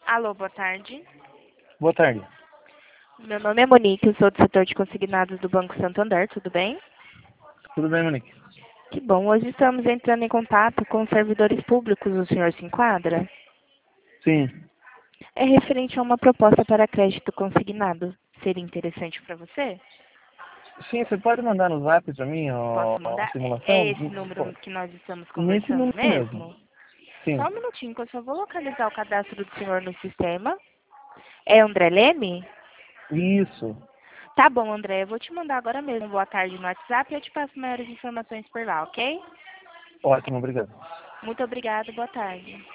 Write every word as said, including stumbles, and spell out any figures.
Alô, boa tarde. Boa tarde. Meu nome é Monique, eu sou do setor de consignados do Banco Santander, tudo bem? Tudo bem, Monique? Que bom, hoje estamos entrando em contato com os servidores públicos, o senhor se enquadra? Sim. É referente a uma proposta para crédito consignado. Seria interessante para você? Sim, você pode mandar no zap pra mim ó, Posso ó, a mandar? É simulação? esse número Pô, que nós estamos nesse conversando número mesmo. mesmo? Só Sim. um minutinho que eu só vou localizar o cadastro do senhor no sistema. É André Leme? Isso. Tá bom, André, eu vou te mandar agora mesmo boa tarde no WhatsApp e eu te passo maiores informações por lá, ok? Ótimo, obrigado. Muito obrigada, boa tarde.